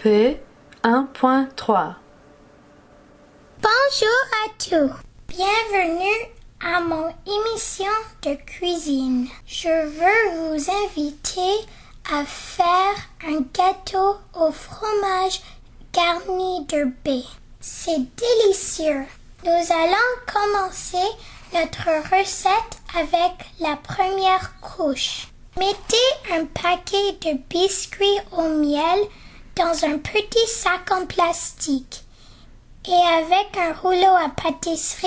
P 1.3. Bonjour à tous. Bienvenue à mon émission de cuisine. Je veux vous inviter à faire un gâteau au fromage garni de baies. C'est délicieux. Nous allons commencer notre recette avec la première couche. Mettez un paquet de biscuits au miel dans un petit sac en plastique et avec un rouleau à pâtisserie,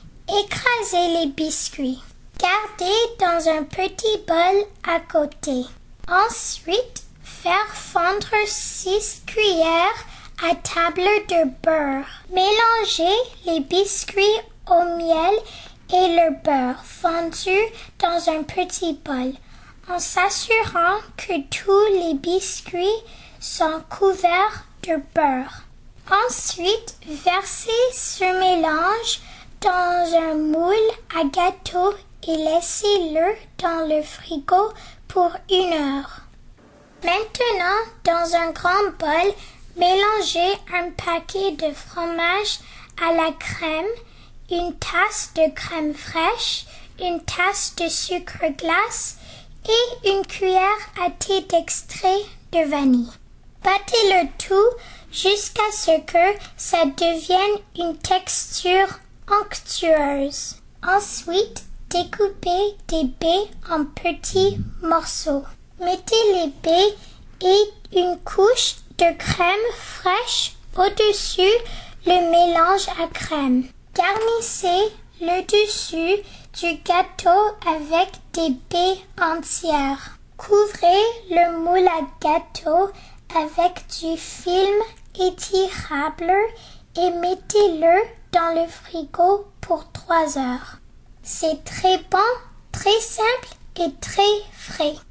écrasez les biscuits. Gardez dans un petit bol à côté. Ensuite, faire fondre 6 cuillères à table de beurre. Mélangez les biscuits au miel et le beurre fondu dans un petit bol en s'assurant que tous les biscuits sont couverts de beurre. Ensuite, versez ce mélange dans un moule à gâteau et laissez-le dans le frigo pour 1 heure. Maintenant, dans un grand bol, mélangez un paquet de fromage à la crème, une tasse de crème fraîche, une tasse de sucre glace et une cuillère à thé d'extrait de vanille. Battez le tout jusqu'à ce que ça devienne une texture onctueuse. Ensuite, découpez des baies en petits morceaux. Mettez les baies et une couche de crème fraîche au-dessus le mélange à crème. Garnissez le dessus du gâteau avec des baies entières. Couvrez le moule à gâteau avec du film étirable et mettez-le dans le frigo pour 3 heures. C'est très bon, très simple et très frais.